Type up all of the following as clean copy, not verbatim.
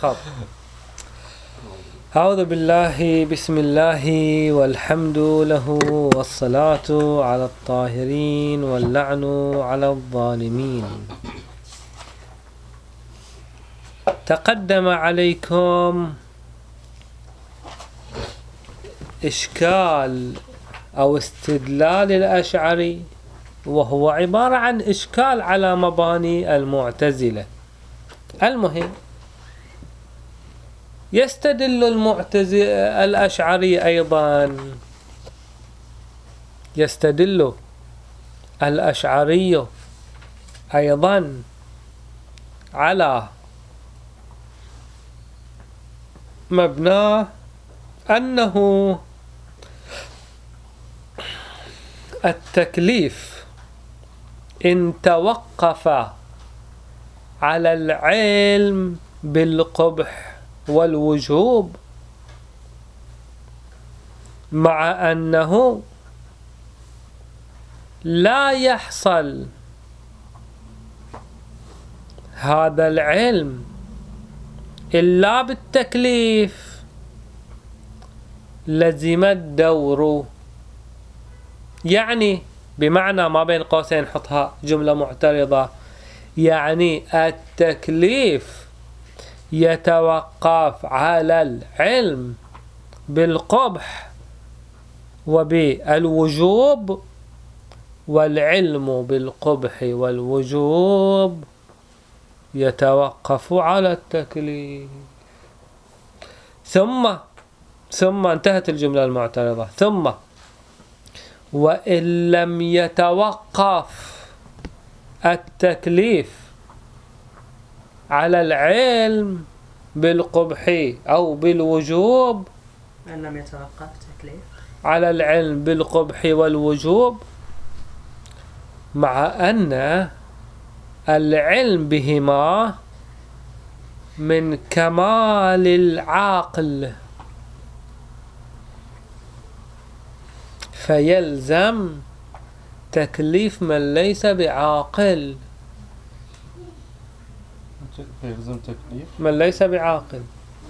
خب أعوذ بالله بسم الله والحمد له والصلاة على الطاهرين واللعن على الظالمين. تقدم عليكم إشكال أو استدلال الأشعري، وهو عبارة عن إشكال على مباني المعتزلة. المهم يستدل الأشعري أيضا، يستدل الأشعري أيضا على مبناه أنه التكليف إن توقف على العلم بالقبح والوجوب، مع أنه لا يحصل هذا العلم إلا بالتكليف، لزم الدور. يعني بمعنى ما بين قوسين حطها جملة معترضة، يعني التكليف يتوقف على العلم بالقبح وبالوجوب، والعلم بالقبح والوجوب يتوقف على التكليف. ثم انتهت الجملة المعترضة. ثم وإن لم يتوقف التكليف على العلم بالقبح أو بالوجوب، إن لم يتوقف تكليف على العلم بالقبح والوجوب، مع أن العلم بهما من كمال العقل، فيلزم تكليف من ليس بعاقل. يلزم تكليف من ليس بعاقل،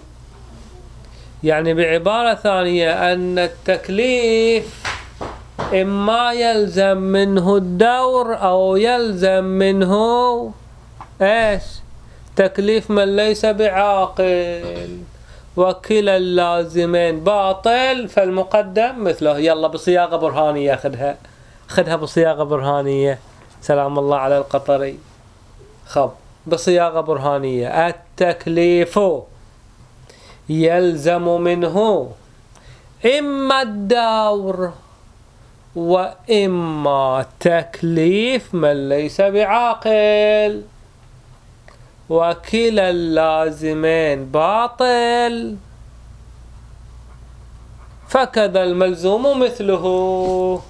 يعني بعبارة ثانية أن التكليف إما يلزم منه الدور أو يلزم منه إيش؟ تكليف من ليس بعاقل، وكلا اللازمين باطل، فالمقدم مثله. يلا بصياغة برهانية، خدها بصياغة برهانية. سلام الله على القطري. خب بصياغة برهانية، التكليف يلزم منه إما الدور وإما تكليف من ليس بعاقل، وكلا اللازمين باطل، فكذا الملزوم مثله.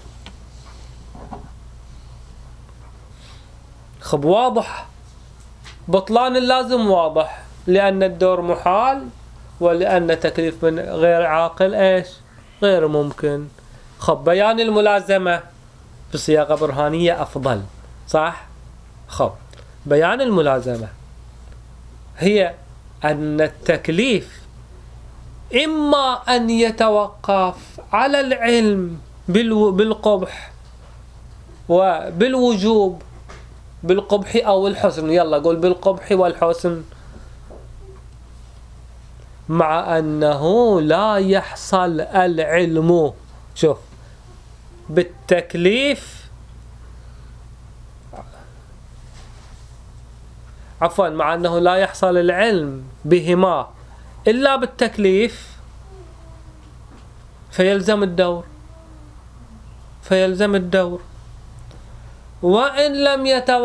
خب واضح، بطلان اللازم واضح، لأن الدور محال، ولأن تكليف من غير عاقل إيش؟ غير ممكن. خب بيان الملازمة بصياغة برهانية أفضل، صح؟ خب بيان الملازمة هي أن التكليف إما أن يتوقف على العلم بالقبح وبالوجوب، بالقبح أو الحسن، يلا قول بالقبح والحسن، مع أنه لا يحصل العلم، شوف، بالتكليف، عفوا، مع أنه لا يحصل العلم بهما إلا بالتكليف، فيلزم الدور. وإن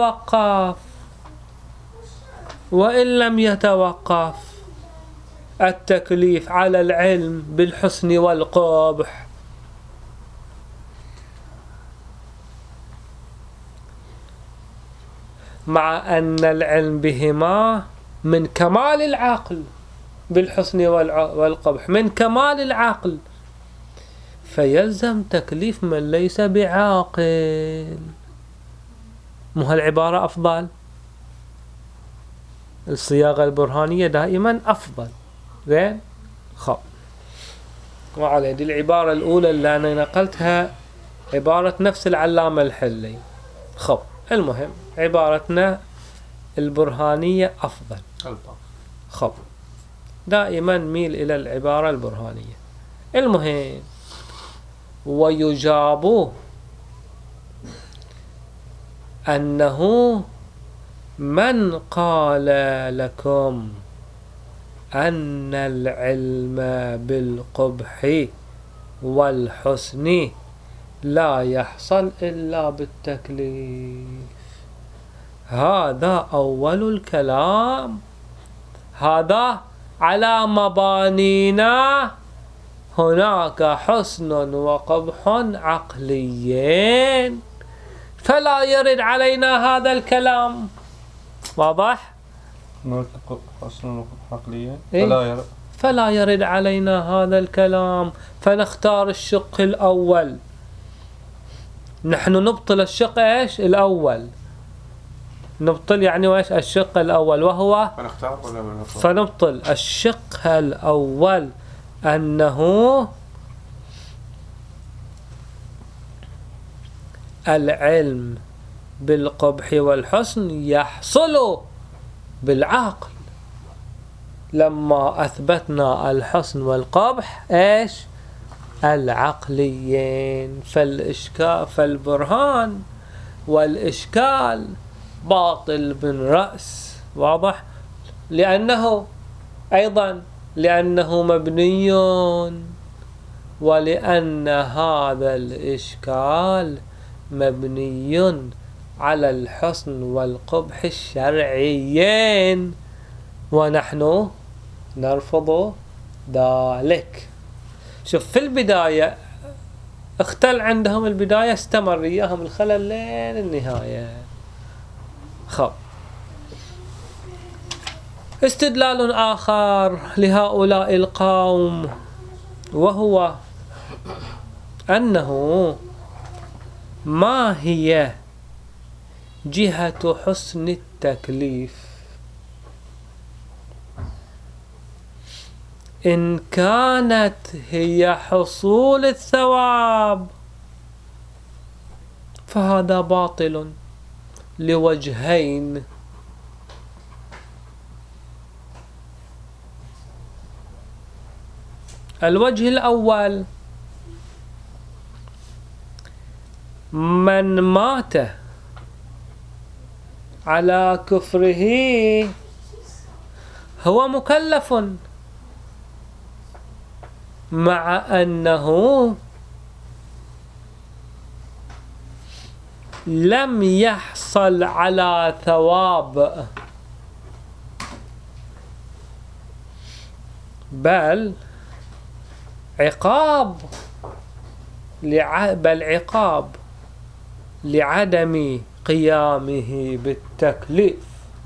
لم يتوقف التكليف على العلم بالحسن والقبح، مع أن العلم بهما من كمال العقل، بالحسن والقبح من كمال العقل، فيلزم تكليف من ليس بعاقل. مو هالعبارة أفضل؟ الصياغة البرهانية دائما أفضل. زين خب، وعلى دي العبارة الأولى اللي أنا نقلتها عبارة نفس العلامة الحلي. خب المهم عبارتنا البرهانية أفضل. خب دائما ميل إلى العبارة البرهانية. المهم ويجاب أنه من قال لكم أن العلم بالقبح والحسن لا يحصل إلا بالتكليف، هذا أول الكلام. هذا على مبانينا هناك حسن وقبح عقليين، فلا يرد علينا هذا الكلام. واضح؟ حسن وقبح عقليين فلا يرد علينا هذا الكلام، فنختار الشق الأول. نحن نبطل الشق ايش الأول، نبطل يعني وايش الشق الأول، وهو فنختار ولا ما نختار؟ فنبطل الشق الأول أنه العلم بالقبح والحسن يحصل بالعقل. لما أثبتنا الحسن والقبح ايش العقليين، فالبرهان والإشكال باطل من رأس. واضح؟ لأنه أيضا لأنه مبني، ولأن هذا الإشكال مبني على الحسن والقبح الشرعيين، ونحن نرفض ذلك. شوف في البداية اختل عندهم البداية، استمر إياهم الخلل لين النهاية. خب استدلال آخر لهؤلاء القوم، وهو أنه ما هي جهة حسن التكليف إن كانت هي حصول الثواب، فهذا باطل لوجهين. الوجه الأول، من مات على كفره هو مكلف، مع أنه لم يحصل على ثواب، بل عقاب لعدم قيامه بالتكليف.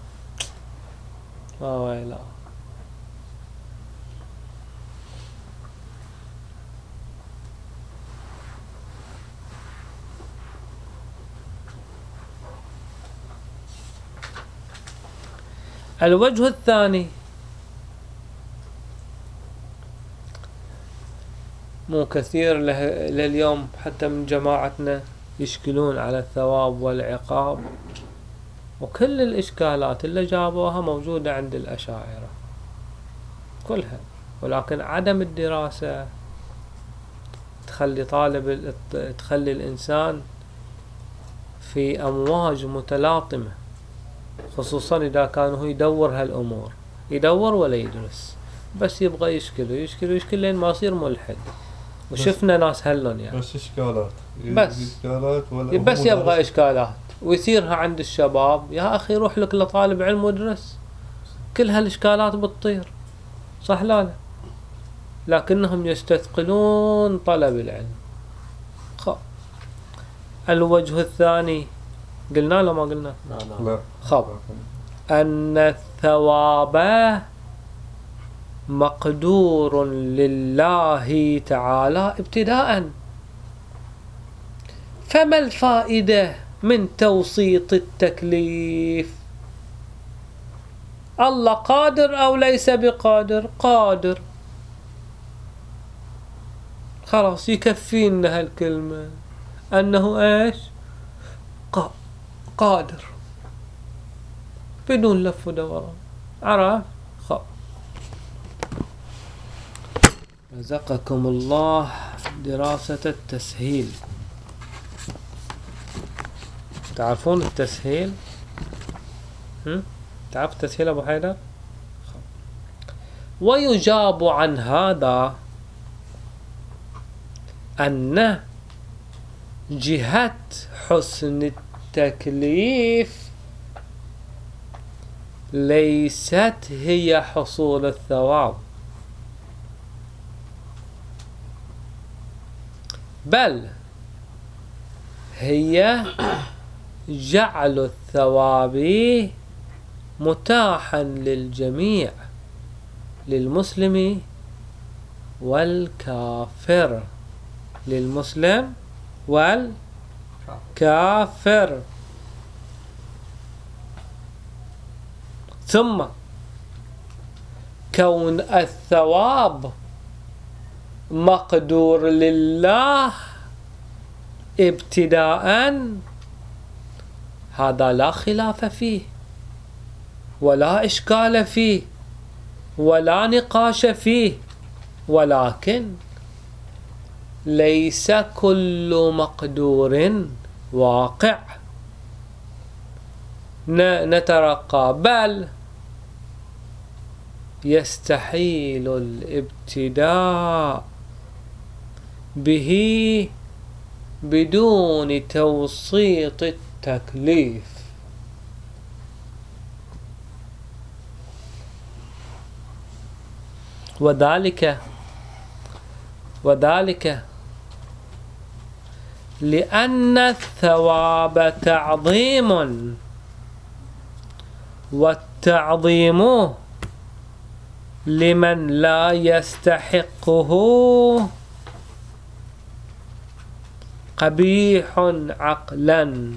ويلا الوجه الثاني، مو كثير لليوم حتى من جماعتنا يشكلون على الثواب والعقاب، وكل الإشكالات اللي جابوها موجودة عند الأشاعرة كلها، ولكن عدم الدراسة تخلي الإنسان في أمواج متلاطمة، خصوصا إذا كان هو يدور هالأمور، يدور ولا يدرس، بس يبغى يشكل لين ما يصير ملحد. وشفنا ناس هلون يعني بس إشكالات، بس يبغى إشكالات ويثيرها عند الشباب. يا أخي روح لك لطالب علم وادرس، كل هالإشكالات بتطير، صح لا؟ لكنهم يستثقلون طلب العلم. الوجه الثاني قلنا له ما قلنا؟ لا. خب أن الثواب مقدور لله تعالى ابتداء، فما الفائدة من توسيط التكليف؟ الله قادر أو ليس بقادر؟ قادر. خلاص يكفينا هالكلمة أنه إيش؟ قادر بدون لف ودوران. عرف؟ خب رزقكم الله دراسة التسهيل. تعرفون التسهيل؟ تعرف التسهيل أبو حيدر؟ ويجاب عن هذا أن جهة حسن التكليف ليست هي حصول الثواب، بل هي جعل الثواب متاحا للجميع، للمسلم والكافر، للمسلم والكافر. ثم كون الثواب مقدور لله ابتداء هذا لا خلاف فيه ولا إشكال فيه ولا نقاش فيه، ولكن ليس كل مقدور واقع نترقى، بل يستحيل الابتداء به بدون توسيط التكليف. وذلك لأن الثواب تعظيم، والتعظيم لمن لا يستحقه قبيح عقلا.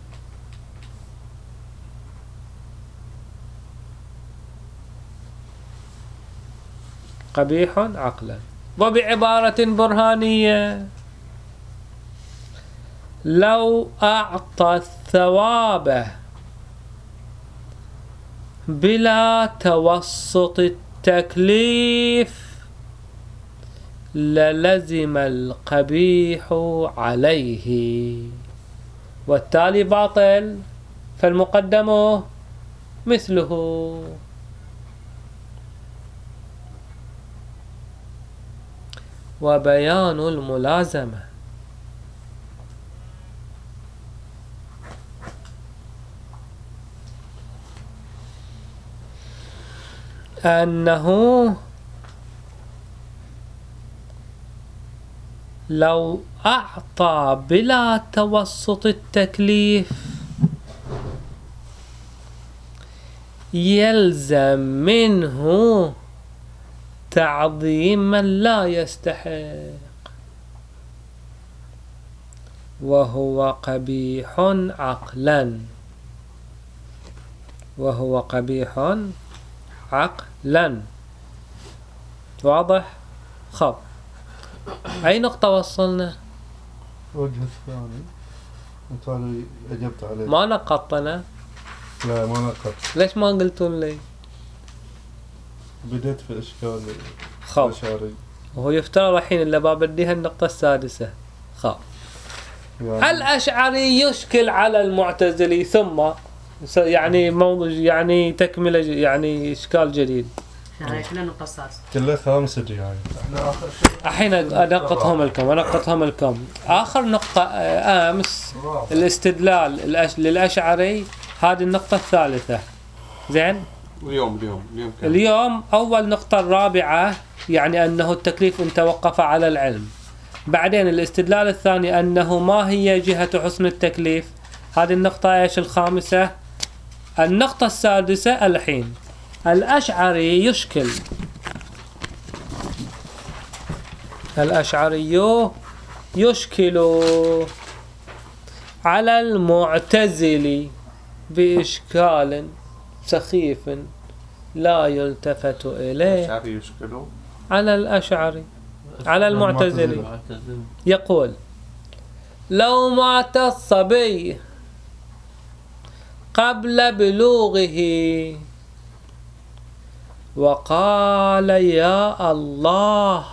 قبيح عقلا. وبعبارة برهانية، لو أعطى الثواب بلا توسط التكليف للزم القبيح عليه، والتالي باطل، فالمقدم مثله. وبيان الملازمة أنه لو أعطى بلا توسط التكليف يلزم منه تعظيم من لا يستحق، وهو قبيح عقلا، وهو قبيح عقلا. واضح؟ خب أي نقطة وصلنا؟ الوجه الثاني انت اجبت عليه. ما نقطت أنا؟ لا ما نقطت. ليش ما قلتون لي؟ بديت في اشكال خب الاشعري، وهو يفترض الحين اللي بديها النقطة السادسة. خب يعني الأشعري يشكل على المعتزلي، ثم يعني موضوع يعني تكملة يعني إشكال جديد. يعني كلها النقطة السادسة كله خامس يعني. احنا اخر شيء الحين أنقطهم لكم. آخر نقطة أمس الاستدلال للأشعري، هذه النقطة الثالثة. زين؟ اليوم أول نقطة الرابعة، يعني أنه التكليف إن توقف على العلم. بعدين الاستدلال الثاني أنه ما هي جهة حسن التكليف. هذه النقطة إيش الخامسة. النقطة السادسة الحين الأشعري يشكل، الأشعري يشكل على المعتزلي بإشكال سخيف لا يلتفت إليه الأشعري يشكله على الأشعري على المعتزلي. يقول لو مات الصبي قبل بلوغه وقال يا الله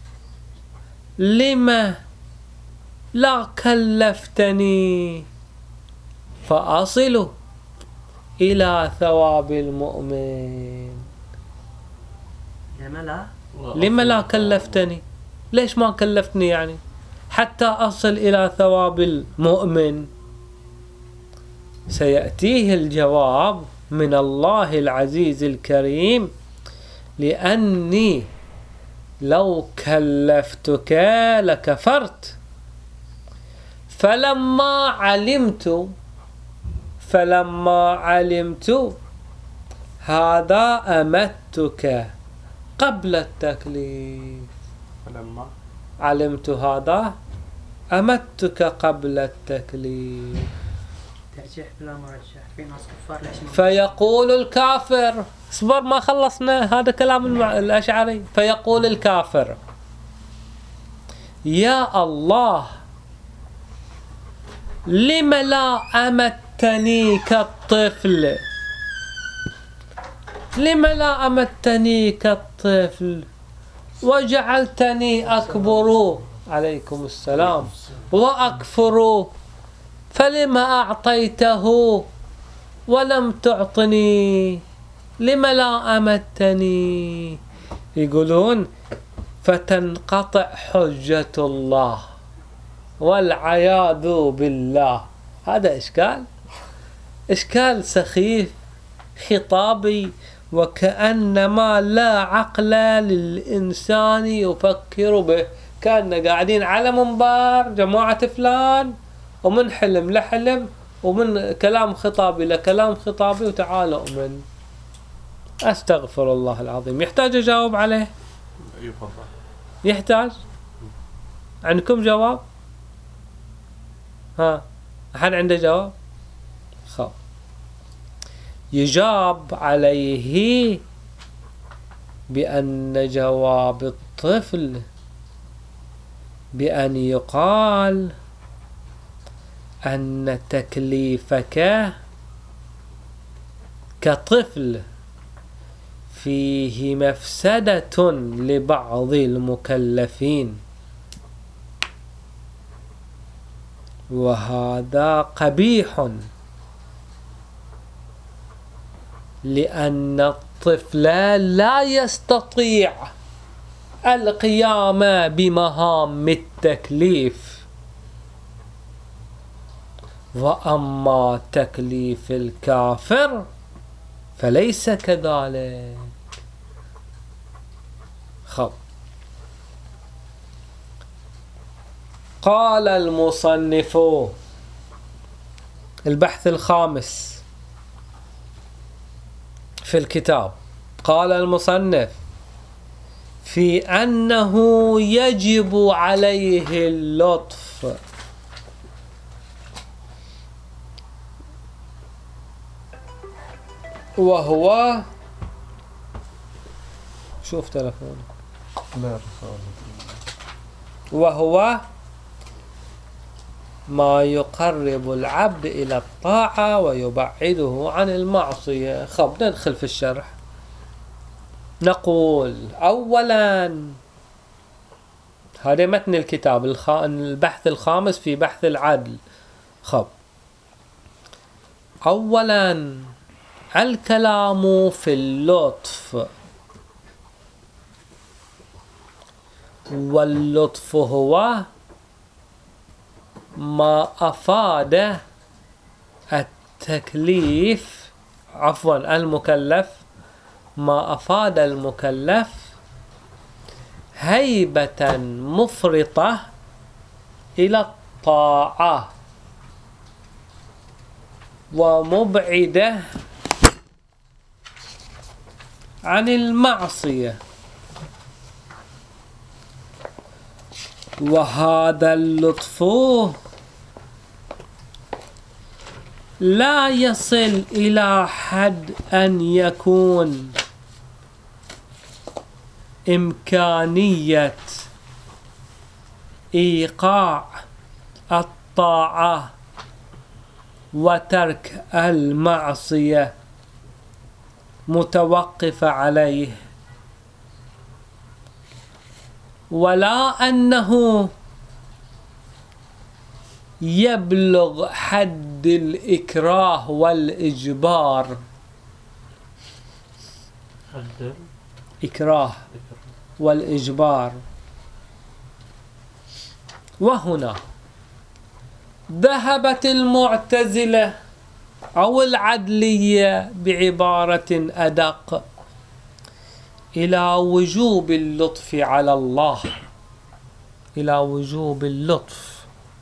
لم لا كلفتني فأصل إلى ثواب المؤمن. لم لا كلفتني، ليش ما كلفتني يعني حتى أصل إلى ثواب المؤمن؟ سيأتيه الجواب من الله العزيز الكريم لأني لو كلفتك لكفرت فلما علمت هذا أمتك قبل التكليف. فلما علمت هذا أمتك قبل التكليف. ترجح بلا مرجح في ناس كفار ليش ما فيقول الكافر، اصبر ما خلصنا، هذا كلام الأشعري. فيقول الكافر يا الله لم لا أمتني كالطفل، لم لا أمتني كالطفل وجعلتني أكبر عليكم السلام وأكفر، فلما أعطيته ولم تعطني، لم لا أمتني؟ يقولون فتنقطع حجة الله والعياذ بالله. هذا إشكال سخيف خطابي، وكأنما لا عقل للإنسان يفكر به. كأننا قاعدين على منبر جماعة فلان ومن حلم لحلم ومن كلام خطابي لكلام خطابي وتعالوا أؤمن. أستغفر الله العظيم. يحتاج أجاوب عليه؟ يفضل. يحتاج؟ عندكم جواب؟ ها أحد عنده جواب؟ خب يجاب عليه بأن جواب الطفل بأن يقال أن تكليفك كطفل فيه مفسدة لبعض المكلفين، وهذا قبيح لأن الطفل لا يستطيع القيام بمهام التكليف، وأما تكليف الكافر فليس كذلك. خب قال المصنف البحث الخامس في الكتاب، قال المصنف في أنه يجب عليه اللطف وهو شوف تلفونك لا وهو ما يقرب العبد إلى الطاعة ويبعده عن المعصية. خب ندخل في الشرح. نقول أولا هذا متن الكتاب البحث الخامس في بحث العدل. خب أولا الكلام في اللطف، واللطف هو ما أفاد التكليف المكلف، ما أفاد المكلف هيبة مفرطة إلى الطاعة ومبعدة عن المعصية. وهذا اللطف لا يصل إلى حد أن يكون إمكانية إيقاع الطاعة وترك المعصية متوقف عليه، ولا أنه يبلغ حد الإكراه والإجبار. إكراه والإجبار. وهنا ذهبت المعتزلة أو العدلية بعبارة أدق إلى وجوب اللطف على الله، إلى وجوب اللطف.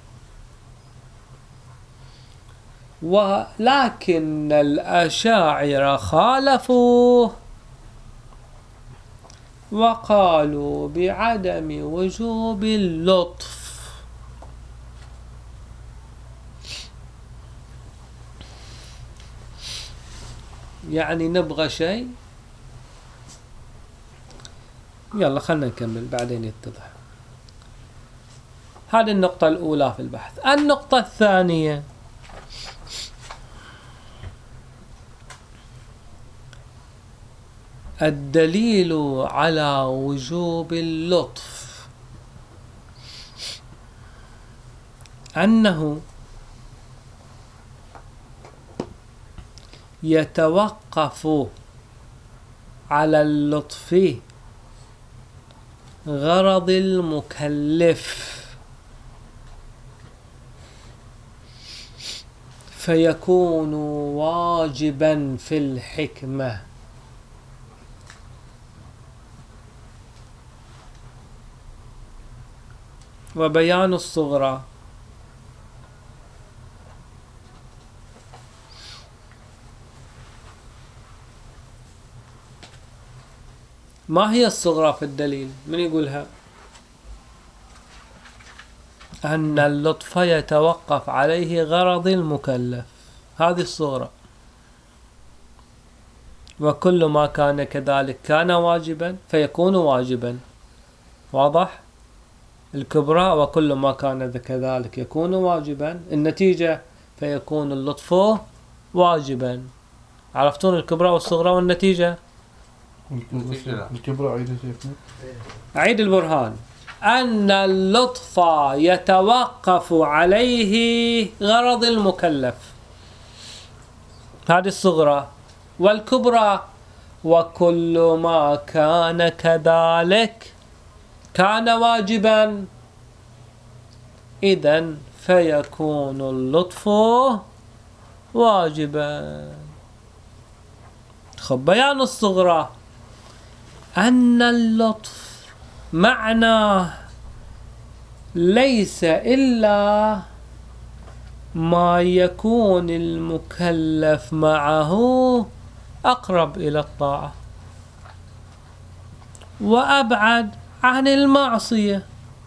ولكن الأشاعرة خالفوه وقالوا بعدم وجوب اللطف. يعني نبغى شيء، يلا خلنا نكمل بعدين يتضح. هذه النقطة الأولى في البحث. النقطة الثانية، الدليل على وجوب اللطف أنه يتوقف على اللطف غرض المكلف، فيكون واجبا في الحكمة. وبيان الصغرى. ما هي الصغرى في الدليل؟ من يقولها؟ أن اللطف يتوقف عليه غرض المكلف، هذه الصغرى. وكل ما كان كذلك كان واجبا فيكون واجبا. واضح؟ الكبرى وكل ما كان كذلك يكون واجبا، النتيجة فيكون اللطف واجبا. عرفتون الكبرى والصغرى والنتيجة؟ الكبرى عيد شيخنا. أعيد البرهان. أن اللطف يتوقف عليه غرض المكلف، هذه الصغرى. والكبرى وكل ما كان كذلك كان واجبا، إذن فيكون اللطف واجبا. خب بيان الصغرى أن اللطف معناه ليس إلا ما يكون المكلف معه أقرب إلى الطاعة وأبعد عن المعصية،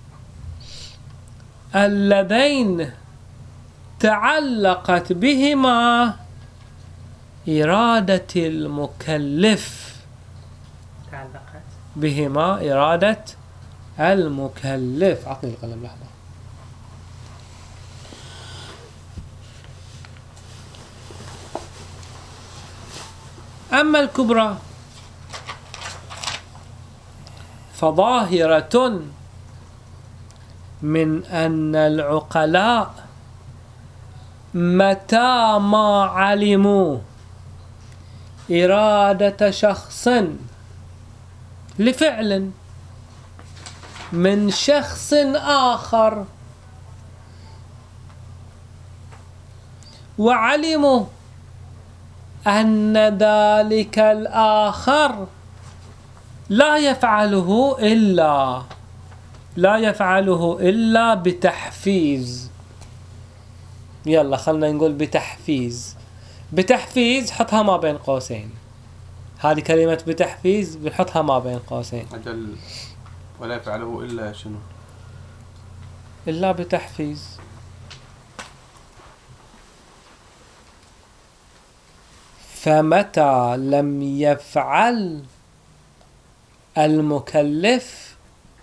اللذين تعلقت بهما إرادة المكلف، تعلقت بهما إرادة المكلف. أعطني القلم لحظة. أما الكبرى فظاهرة من أن العقلاء متى ما علموا إرادة شخص لفعل من شخص آخر وعلموا أن ذلك الآخر لا يفعله إلا بتحفيز. يلا خلنا نقول بتحفيز حطها ما بين قوسين. هذه كلمة بتحفيز بنحطها ما بين قوسين. أجل ولا يفعله إلا شنو؟ إلا بتحفيز. فمتى لم يفعل المكلف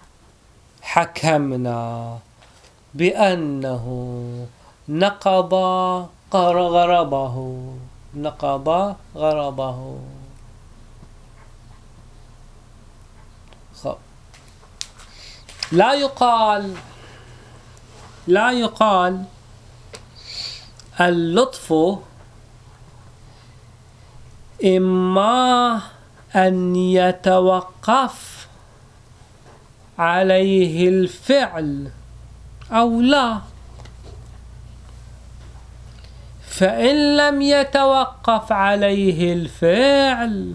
حكمنا بأنه نقض غرضه. نقض غرضه. لا يقال اللطف إما أن يتوقف عليه الفعل أو لا. فإن لم يتوقف عليه الفعل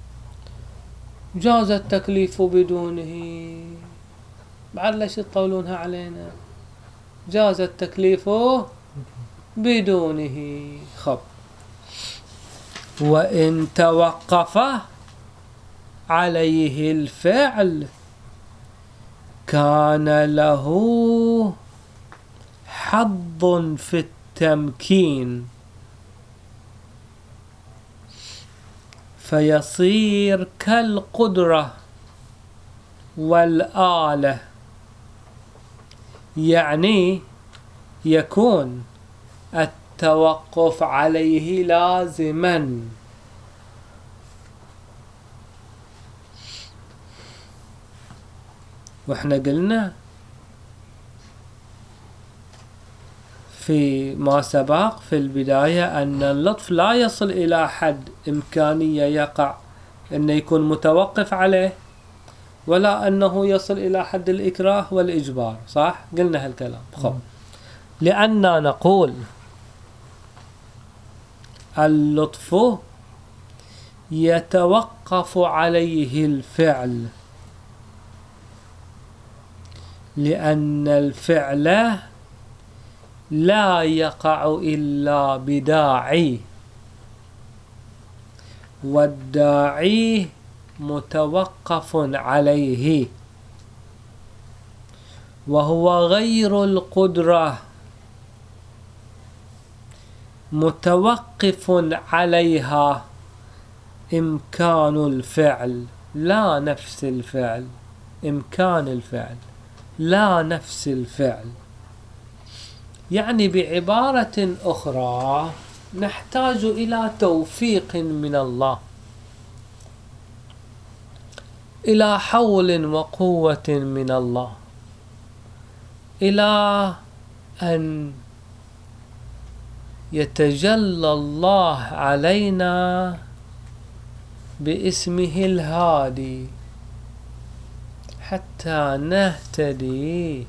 جاز التكليف بدونه. بعد ليش تطولونها علينا؟ جاز التكليف بدونه. خب وإن توقف عليه الفعل كان له حظ في التمكين فيصير كالقدرة والآلة، يعني يكون التوقف عليه لازما. واحنا قلنا في ما سبق في البداية أن اللطف لا يصل إلى حد إمكانية يقع أنه يكون متوقف عليه، ولا أنه يصل إلى حد الإكراه والإجبار. صح؟ قلنا هالكلام. خب لأننا نقول اللطف يتوقف عليه الفعل لأن الفعل لا يقع إلا بداعي، والداعي متوقف عليه وهو غير القدرة متوقف عليها إمكان الفعل لا نفس الفعل. إمكان الفعل لا نفس الفعل. يعني بعبارة أخرى نحتاج إلى توفيق من الله، إلى حول وقوة من الله، إلى أن يتجلى الله علينا باسمه الهادي حتى نهتدي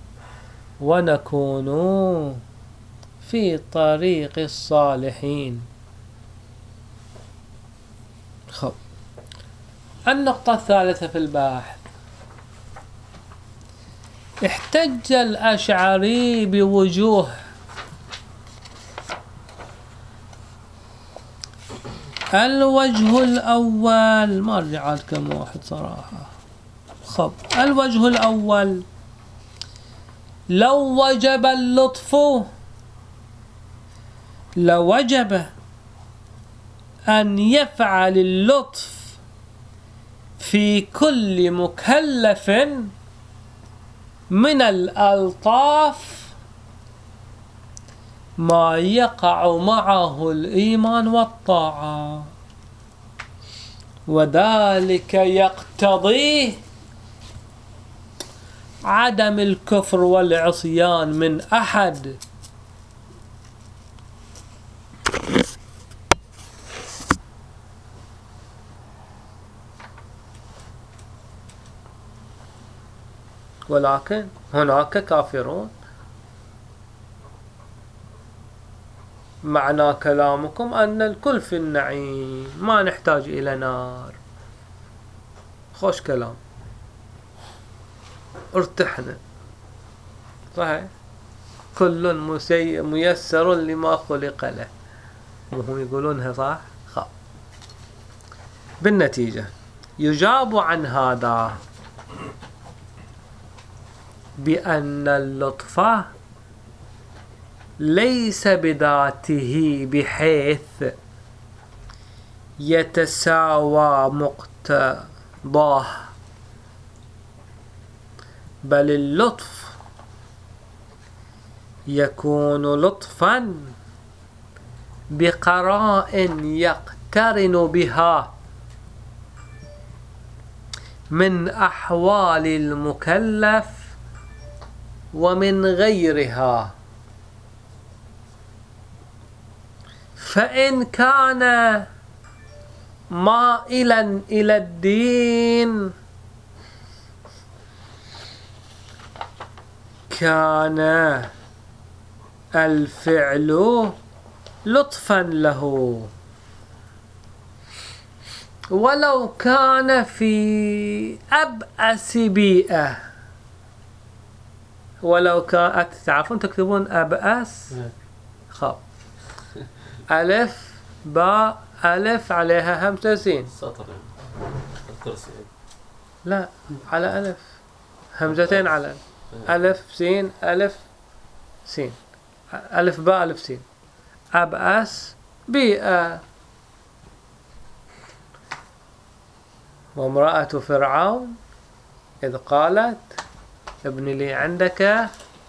ونكون في طريق الصالحين. خب النقطة الثالثة في البحث: احتج الأشعري بوجوه. الوجه الأول، ما رجعت كم واحد صراحة. خب الوجه الأول: لو وجب اللطف لوجب أن يفعل اللطف في كل مكلف من الألطاف ما يقع معه الإيمان والطاعة، وذلك يقتضي عدم الكفر والعصيان من أحد. ولكن هناك كافرون. معنى كلامكم أن الكل في النعيم، ما نحتاج إلى نار. خوش كلام، ارتحنا. صحيح، كل ميسر لما خلق له، وهم يقولونها صح. بالنتيجة يجاب عن هذا بأن اللطف ليس بذاته بحيث يتساوى مقتضاه بل اللطف يكون لطفا بقرائن يقترن بها من أحوال المكلف ومن غيرها. فإن كان مائلا إلى الدين كان الفعل لطفا له، ولو كان في أبأس بيئة. ولو كان تعرفون تكتبون أبأس خب ألف باء ألف عليها همزة سين سطر الكرسي لا على ألف همزتين على ألف سين ألف سين ألف باء ألف سين أبأس بيئة. وامرأة فرعون إذ قالت ابن لي عندك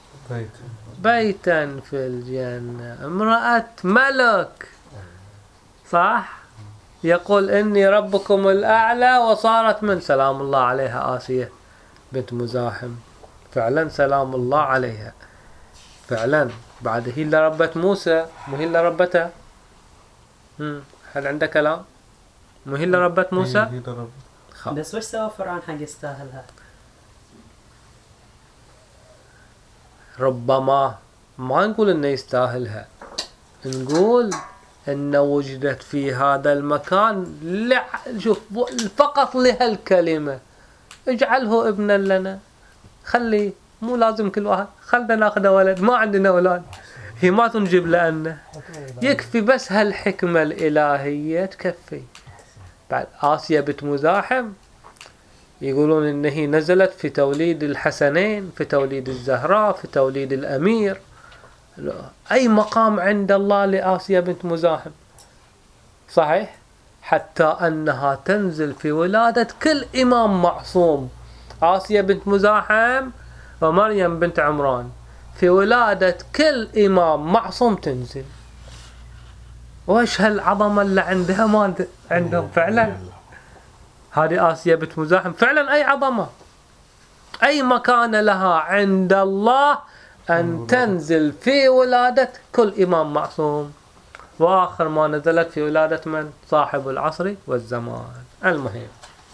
بيتا في الجنة. امرأة ملك صح، يقول إني ربكم الأعلى، وصارت من سلام الله عليها آسية بنت مزاحم. فعلا سلام الله عليها فعلا. بعد هي اللي ربت موسى، مو هي اللي ربتها. هل عندك كلام؟ مو هي اللي ربت موسى؟ بس وش سوى فرعون حق يستاهلها؟ ربما ما نقول انه يستاهلها، نقول انه وجدت في هذا المكان شوف فقط لهالكلمة اجعله ابنا لنا، خليه، مو لازم كل واحد، خلنا ناخذ ولد، ما عندنا اولاد، هي ما تنجب لنا، يكفي بس هالحكمة الإلهية تكفي. بعد آسيا بنت مزاحم يقولون إن هي نزلت في توليد الحسنين، في توليد الزهراء، في توليد الأمير. أي مقام عند الله لآسيا بنت مزاحم صحيح، حتى أنها تنزل في ولادة كل إمام معصوم. آسيا بنت مزاحم ومريم بنت عمران في ولادة كل إمام معصوم تنزل. وش هالعظمة اللي عندها ما عندهم فعلا. هذه آسيا بنت مزاحم فعلا أي عظمة، أي مكان لها عند الله أن تنزل في ولادة كل إمام معصوم. وآخر ما نزلت في ولادة من؟ صاحب العصر والزمان. المهم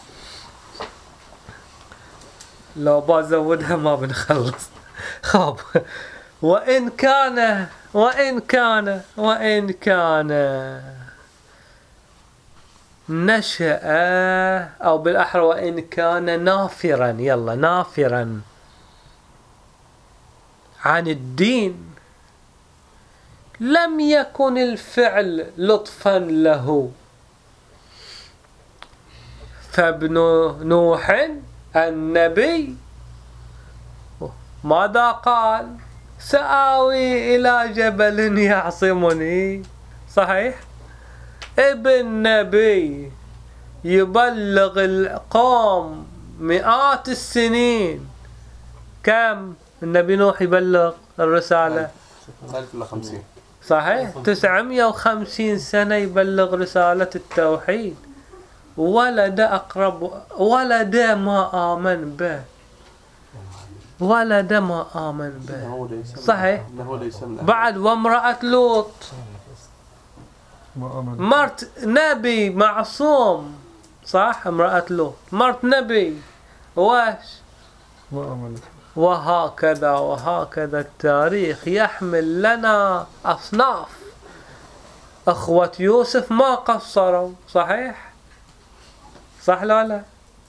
لو بزودها ما بنخلص. خاب وإن كان نشأ، أو بالأحرى وإن كان نافرا، يلا نافرا عن الدين، لم يكن الفعل لطفا له. فابن نوح النبي ماذا قال؟ سآوي إلى جبل يعصمني، صحيح؟ ابن نبي يبلغ القوم مئات السنين. كم النبي نوح يبلغ الرسالة؟ 1050 صحيح، 950 سنة يبلغ رسالة التوحيد. ولد ما آمن به، ولد ما آمن به، صحيح. بعد وامرأة لوط مرت نبي معصوم، صح، امرأة لوط مرت نبي واش. وهكذا التاريخ يحمل لنا أصناف. أخوة يوسف ما قصروا، صحيح، صح لا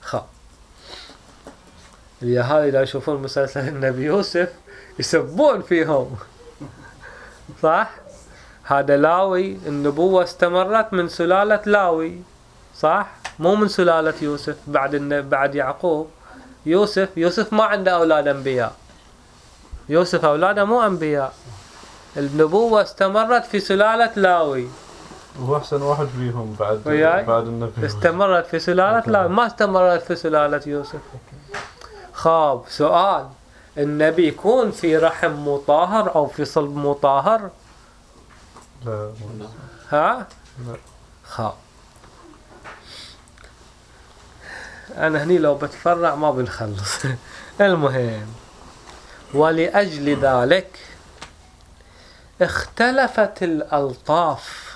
اليهال لا يشوفون مسلسل النبي يوسف يسبون فيهم، صح. هذا لاوي، النبوة استمرت من سلالة لاوي، صح، مو من سلالة يوسف. بعد يعقوب يوسف ما عنده أولاد أنبياء، يوسف أولاده مو أنبياء. النبوة استمرت في سلالة لاوي، هو أحسن واحد فيهم بعد النبي. استمرت في سلالة لاوي، ما استمرت في سلالة يوسف. خاب سؤال، النبي يكون في رحم مطهر أو في صلب مطهر؟ لا ها؟ لا. خاب. أنا هني لو بتفرع ما بنخلص. المهم، ولأجل ذلك اختلفت الألطاف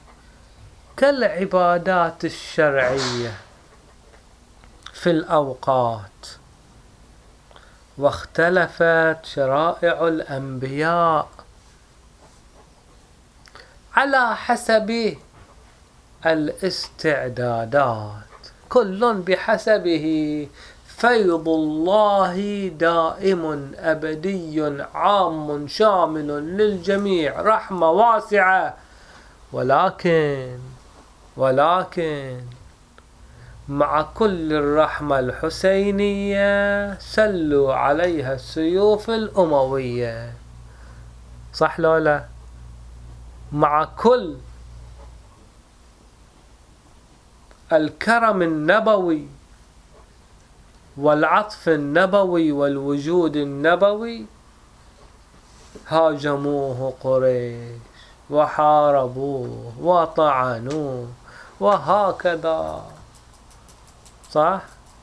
كالعبادات الشرعية في الأوقات، واختلفت شرائع الأنبياء على حسب الاستعدادات، كل بحسبه. فيض الله دائم أبدي عام شامل للجميع، رحمة واسعة. ولكن مع كل الرحمة الحسينية سلوا عليها السيوف الأموية. صح لولا؟ مع كل الكرم النبوي والعطف النبوي والوجود النبوي هاجموه قريش وحاربوه وطعنوه وهكذا. صح؟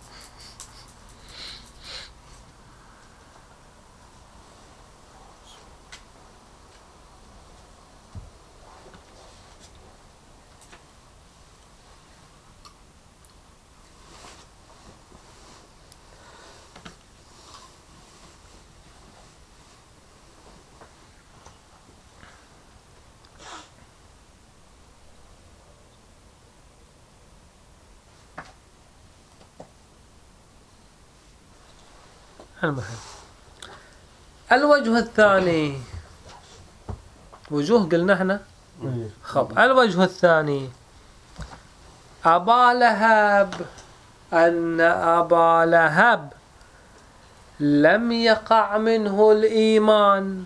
المهم، الوجه الثاني، وجوه قلنا احنا. خب، الوجه الثاني، أبا لهب، أن أبا لهب لم يقع منه الإيمان،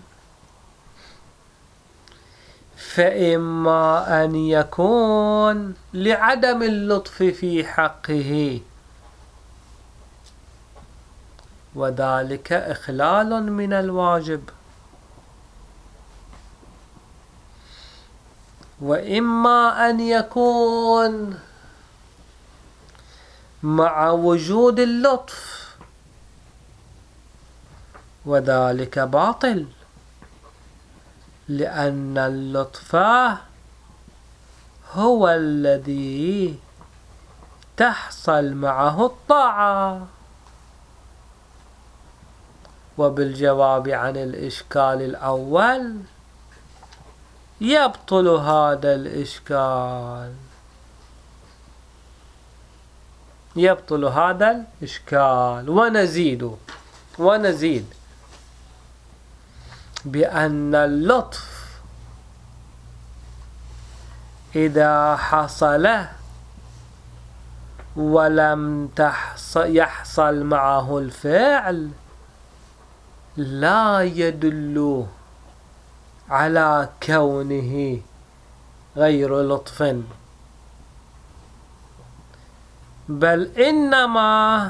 فإما أن يكون لعدم اللطف في حقه، وذلك إخلال من الواجب، وإما أن يكون مع وجود اللطف، وذلك باطل، لأن اللطف هو الذي تحصل معه الطاعة. وبالجواب عن الإشكال الأول يبطل هذا الإشكال، ونزيد بأن اللطف إذا حصل ولم يحصل معه الفعل لا يدل على كونه غير لطف، بل إنما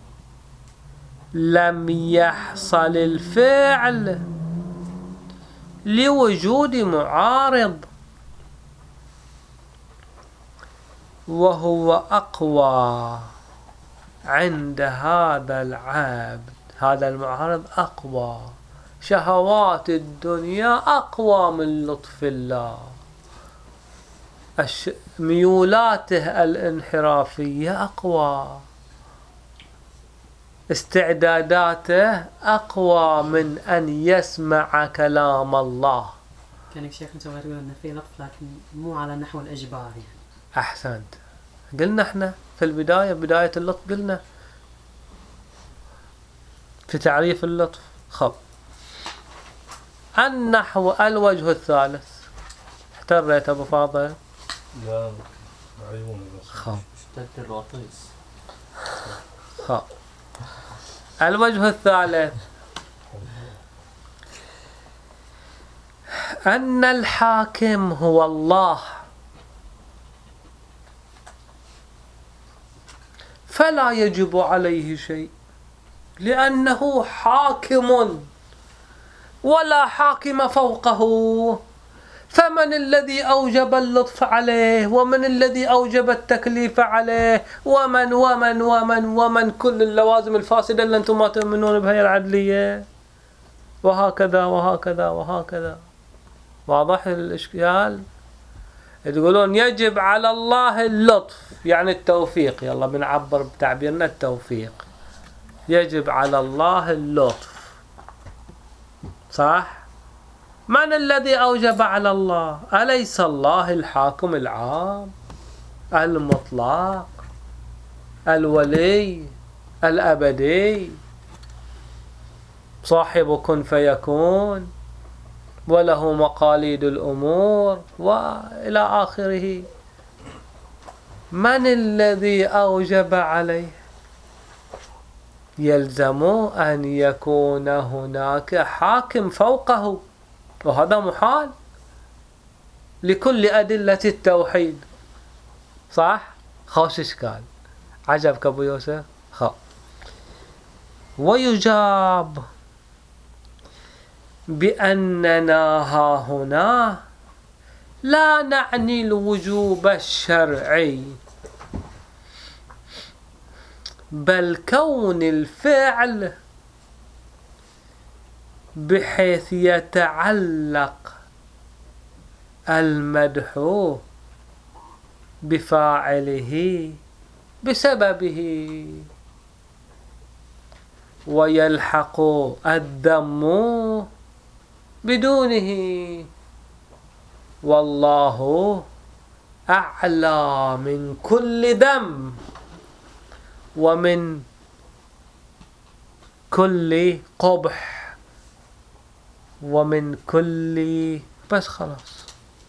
لم يحصل الفعل لوجود معارض، وهو أقوى عند هذا العبد. هذا المعارض أقوى، شهوات الدنيا أقوى من لطف الله، ميولاته الانحرافية أقوى، استعداداته أقوى من أن يسمع كلام الله. كان شيخ انت تقول انه في لطف لكن مو على نحو الإجبار يعني. أحسنت. قلنا احنا في البداية، بداية اللطف قلنا في تعريف اللطف. خب، النحو، الوجه الثالث. احتريت أبو فاضل؟ لا عيوني بس. خب، اشتد الوطيس. خب، الوجه الثالث أن الحاكم هو الله، فلا يجب عليه شيء لأنه حاكم ولا حاكم فوقه. فمن الذي أوجب اللطف عليه، ومن الذي أوجب التكليف عليه، ومن كل اللوازم الفاسدة اللي أنتم ما تؤمنون بها العدلية، وهكذا وهكذا وهكذا. واضح الإشكال؟ تقولون يجب على الله اللطف، يعني التوفيق، يلا بنعبر بتعبيرنا التوفيق، يجب على الله اللطف، صح؟ من الذي أوجب على الله؟ أليس الله الحاكم العام المطلق الولي الأبدي صاحب كن فيكون وله مقاليد الأمور وإلى آخره؟ من الذي أوجب عليه؟ يلزم أن يكون هناك حاكم فوقه، وهذا محال لكل أدلة التوحيد، صح؟ خوش إشكال. عجبك أبو يوسف؟ ويجاب بأننا ها هنا لا نعني الوجوب الشرعي، بل كون الفعل بحيث يتعلق المدح بفاعله بسببه، ويلحق الذم بدونه، والله أعلى من كل ذم ومن كل قبح ومن كل، بس خلاص.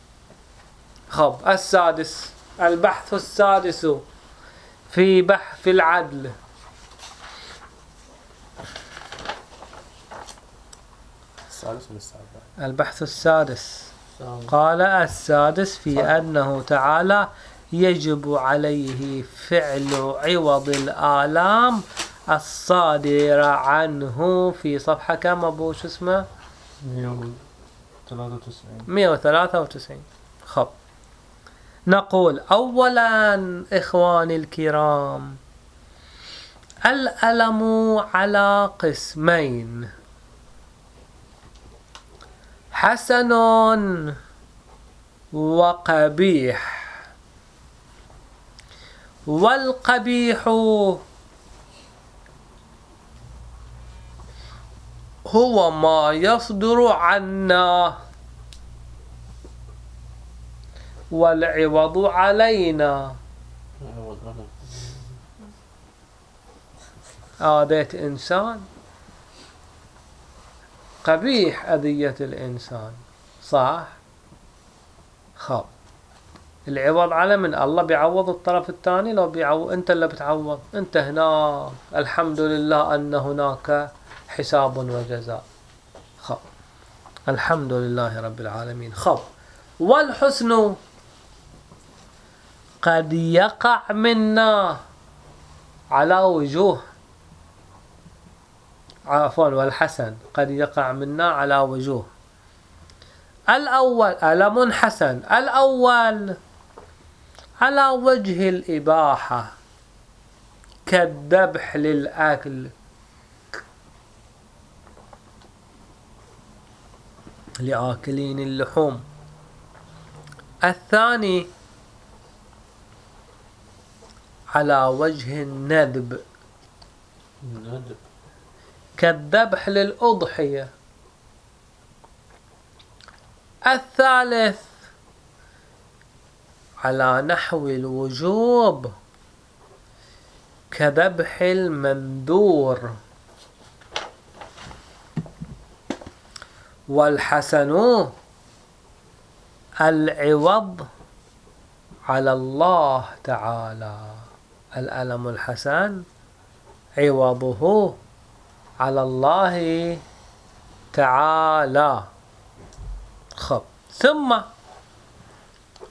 السادس، البحث السادس في بحث العدل. السادس ولا السابع؟ البحث السادس. قال السادس في أنه تعالى يجب عليه فعل عوض الآلام الصادرة عنه في صفحة كم أبو شو اسمه؟ 193. نقول أولا إخواني الكرام، الألم على قسمين: حسن وقبيح. والقبيح هو ما يصدر عنا والعوض علينا. آذيت إنسان، قبيح أذية الإنسان، صح؟ العوض على من؟ الله بيعوض الطرف الثاني، لو بيعوض أنت اللي بتعوض. أنت هنا الحمد لله أن هناك حساب وجزاء. الحمد لله رب العالمين. والحسن قد يقع منا على وجوه، عفوا، والحسن قد يقع منا على وجوه. الأول ألم حسن، الأول على وجه الإباحة كالذبح للأكل، لآكلين اللحوم. الثاني على وجه الندب كالذبح للأضحية. الثالث على نحو الوجوب كذبح المنذور. والحسن العوض على الله تعالى، الألم الحسن عوضه على الله تعالى. ثم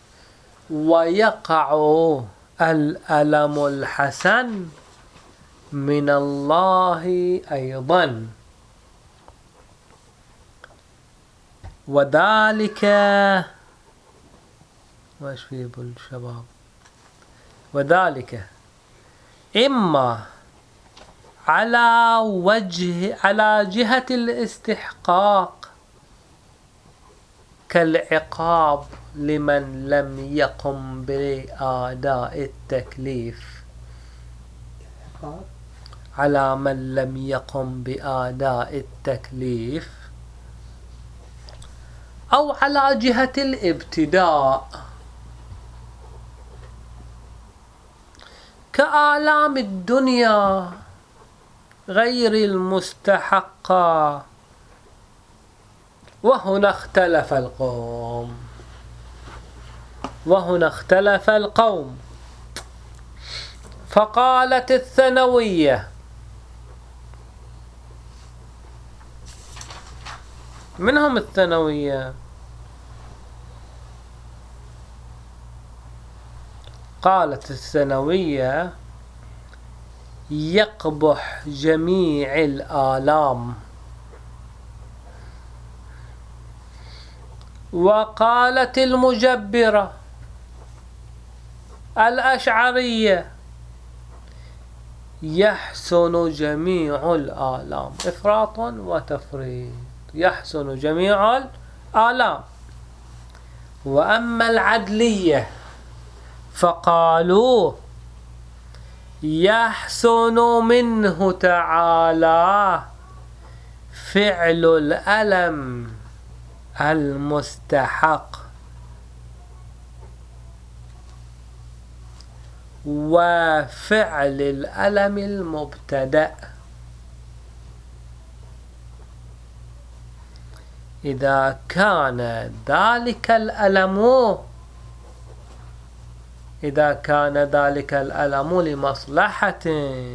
ويقع الألم الحسن من الله أيضا، وذلك وايش في بالشباب، وذلك إما على جهة الاستحقاق كالعقاب لمن لم يقم بأداء التكليف، على من لم يقم بأداء التكليف، أو على جهة الابتداء كآلام الدنيا غير المستحقة. وهنا اختلف القوم فقالت الثانوية، منهم الثانوية، قالت الثانوية يقبح جميع الآلام. وقالت المجبرة الأشعرية يحسن جميع الآلام، إفراط وتفريط، يحسن جميع الآلام. وأما العدلية فقالوا يحسن منه تعالى فعل الألم المستحق وفعل الألم المبتدأ إذا كان ذلك الألم لمصلحة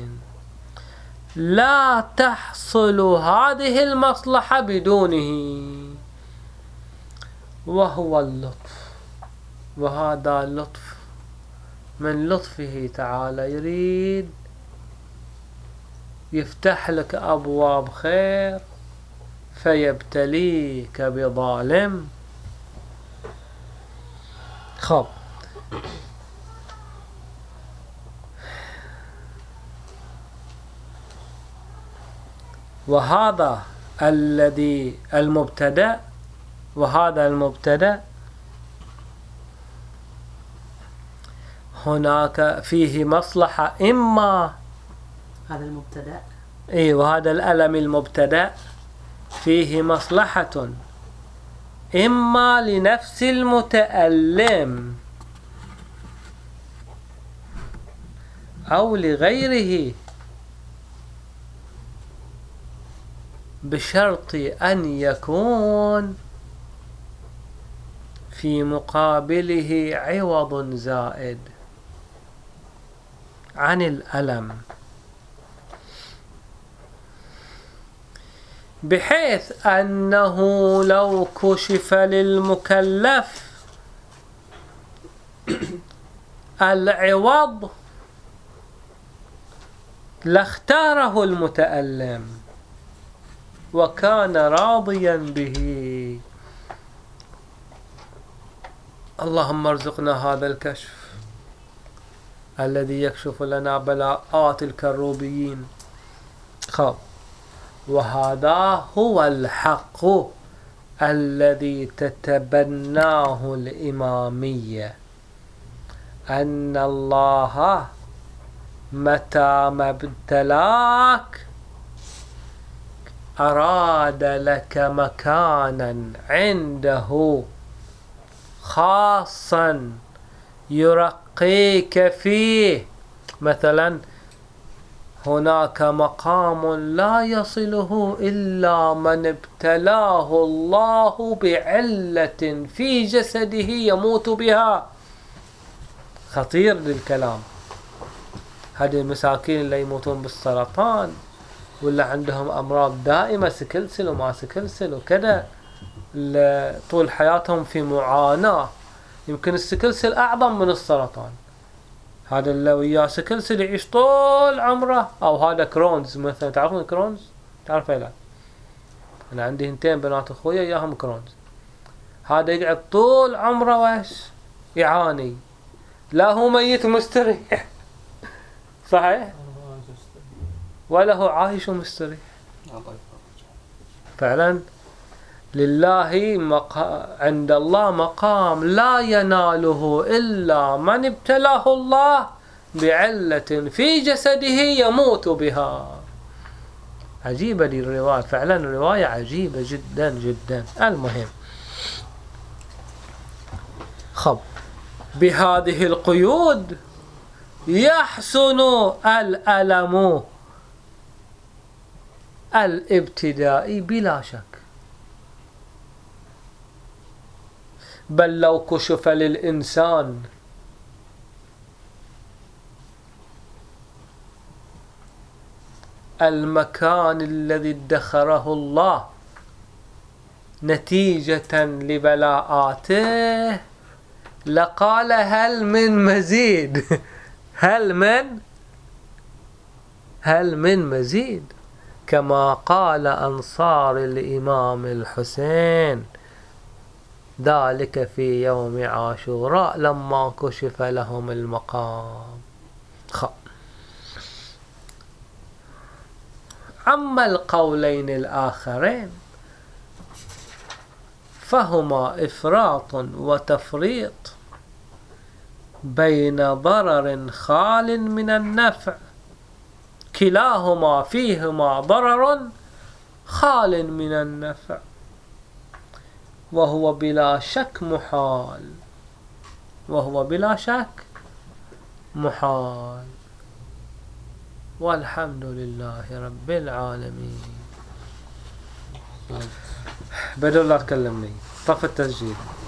لا تحصل هذه المصلحة بدونه، وهو اللطف. وهذا اللطف من لطفه تعالى، يريد يفتح لك أبواب خير فيبتليك بظالم. خب، وهذا الذي المبتدأ، وهذا المبتدأ هناك فيه مصلحة، إما هذا المبتدأ وهذا الألم المبتدأ فيه مصلحة إما لنفس المتألم أو لغيره، بشرط أن يكون في مقابله عوض زائد عن الألم، بحيث أنه لو كشف للمكلف العوض لاختاره المتألم وكان راضيا به. اللهم ارزقنا هذا الكشف الذي يكشف لنا بلاءات الكروبيين. خب، وهذا هو الحق الذي تتبناه الإمامية، أن الله متى ما ابتلاك أراد لك مكانا عنده خاصا يرقيك فيه. مثلا هناك مقام لا يصله إلا من ابتلاه الله بعلة في جسده يموت بها. خطير للكلام. هذه المساكين اللي يموتون بالسرطان ولا عندهم أمراض دائمة، سكلسل وما سكلسل وكذا، طول حياتهم في معاناة. يمكن السكلسل أعظم من السرطان. هذا اللي وياه سكل سيل يعيش طول عمره. أو هذا كرونز مثلا، تعرفون كرونز؟ تعرفه لا؟ أنا عندي هنتين بنات أخويا إياهم كرونز. هذا يقعد طول عمره وش يعاني، لا هو ميت مستريح صحيح، ولا هو عايش ومستريح. فعلا لله عند الله مقام لا يناله إلا من ابتلاه الله بعلة في جسده يموت بها. عجيبة دي الرواية، فعلا الرواية عجيبة جدا جدا. المهم خب بهذه القيود يحسن الألم الابتدائي بلا شك، بل لو كشف للإنسان المكان الذي ادخره الله نتيجة لبلاءاته لقال هل من مزيد هل من مزيد، كما قال أنصار الإمام الحسين ذلك في يوم عاشوراء لما كشف لهم المقام. أما القولين الآخرين فهما إفراط وتفريط بين ضرر خال من النفع، كلاهما فيهما ضرر خال من النفع، وهو بلا شك محال. والحمد لله رب العالمين. بدر لا تكلمني، طف التسجيل.